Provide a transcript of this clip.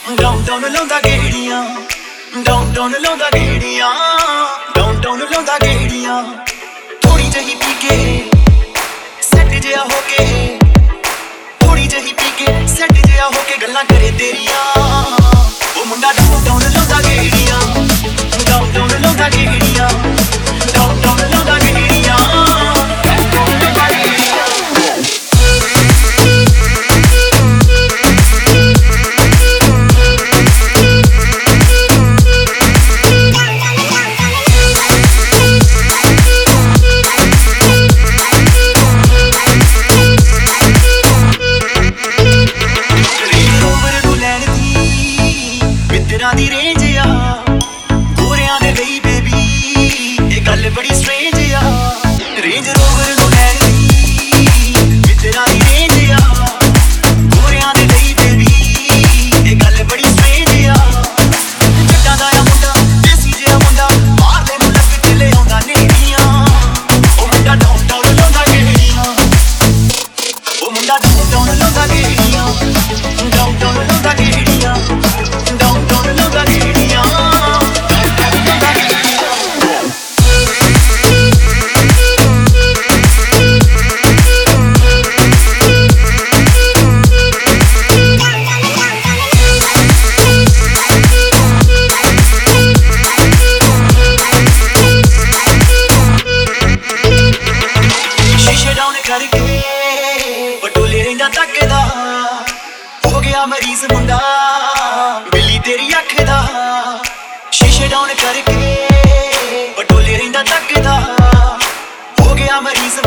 Down ਲਾਉਂਦਾ ਗੇੜੀਆਂ, down ਲਾਉਂਦਾ ਗੇੜੀਆਂ, down ਲਾਉਂਦਾ ਗੇੜੀਆਂ। ਥੋੜੀ ਜਿਹੀ ਪੀ ਕੇ ਸੈੱਟ ਜਿਹਾ ਹੋ ਕੇ, ਥੋੜੀ ਜਿਹੀ ਪੀ ਕੇ ਸੈੱਟ ਜਿਹਾ ਹੋ ਕੇ ਗੱਲਾਂ ਕਰੇ ਤੇਰੀਆਂ। ਉਹ ਮੁੰਡਾ ਡਾਊਨ ਲਾਉਂਦਾ ਗੇੜੀਆਂ, ਡਾਊਨ ਲਾਉਂਦਾ ਗੇੜੀਆਂ, ਡਾਊਨ ਲਾਉਂਦਾ ਗੇੜੀਆਂ। ਦੀ ਰੇਂਜ ਆ ਗੋਰਿਆਂ ਦੇ ਲਈ ਬੇਬੀ, ਇਹ ਗੱਲ ਬੜੀ ਸਟ੍ਰੇਂਜ ਆ। ਰੇਂਜ ਰੋਵਰ ਨੂੰ ਲੈਣ ਦੀ ਮਿੱਤਰਾਂ ਦੀ ਰੇਂਜ ਆ ਗੋਰਿਆਂ ਦੇ ਲਈ ਬੇਬੀ, ਇਹ ਗੱਲ ਬੜੀ ਸਟ੍ਰੇਂਜ ਆ। ਜੱਟਾਂ ਦਾ ਆ ਮੁੰਡਾ ਦੇਸੀ ਜਿਹਾ ਮੁੰਡਾ, ਮਾਰਦੇ ਨੂੰ ਲੱਗ ਕੇ ਲੈ ਆਉਂਦਾ ਨੇੜੀਆਂ। ਉਹ ਮੁੰਡਾ ਡਾਊਨ ਲਾਉਂਦਾ ਗੇੜੀਆਂ, ਉਹ ਮੁੰਡਾ ਡਾਊਨ ਲਾਉਂਦਾ ਗੇੜੀਆਂ, ਡਾਊਨ ਲਾਉਂਦਾ ਗੇੜੀਆਂ। ਕਰਕੇ ਬਟੋਲੇ ਰਹਿੰਦਾ ਤੱਕਦਾ, ਹੋ ਗਿਆ ਮਰੀਜ਼ ਮੁੰਡਾ ਬਿੱਲੀ ਤੇਰੀ ਅੱਖ ਦਾ। ਸ਼ੀਸ਼ੇ ਡਾਊਨ ਕਰਕੇ ਬਟੋਲੇ ਰਹਿੰਦਾ ਤੱਕਦਾ, ਹੋ ਗਿਆ ਮਰੀਜ਼